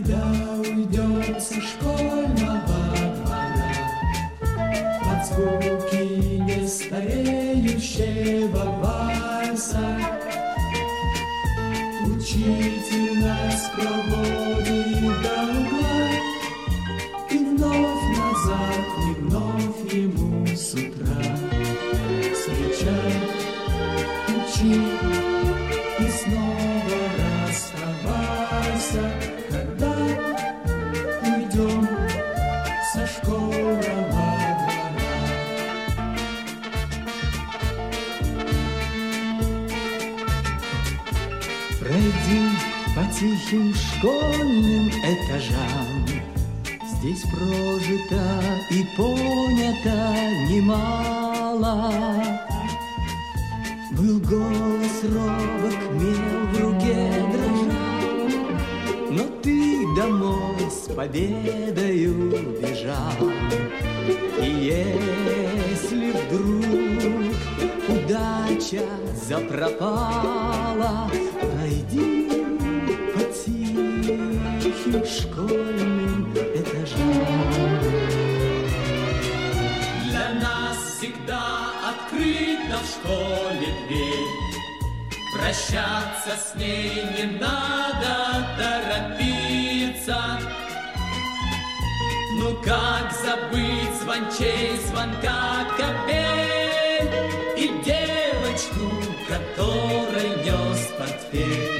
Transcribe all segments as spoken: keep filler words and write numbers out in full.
Когда уйдем со школьного двора под звуки нестареющего вальса, учитель нас проводит до угла, и вновь назад, и вновь ему с утра встречать, учить и снова расставайся, когда уйдем со школьного двора. Пройди по тихим школьным этажам, здесь прожито и понято немало. Был голос робок, мел в руке дрожал, но ты домой с победою бежал. И если вдруг удача запропала, пройди по тихим школьным этажам. Для нас всегда открыта в школе дверь, прощаться с ней не надо торопиться. Ну как забыть звончей звонка капель и девочку, которой нес портфель?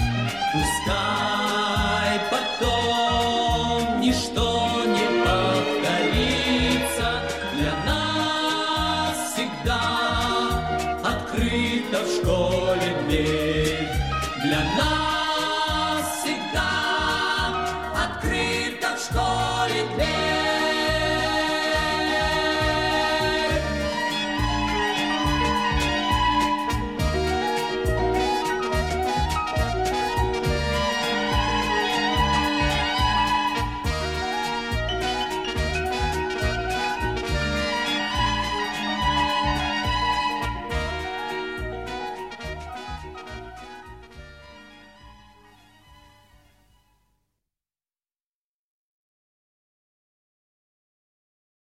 Пускай потом ничто не повторится, для нас всегда открыта в школе дверь.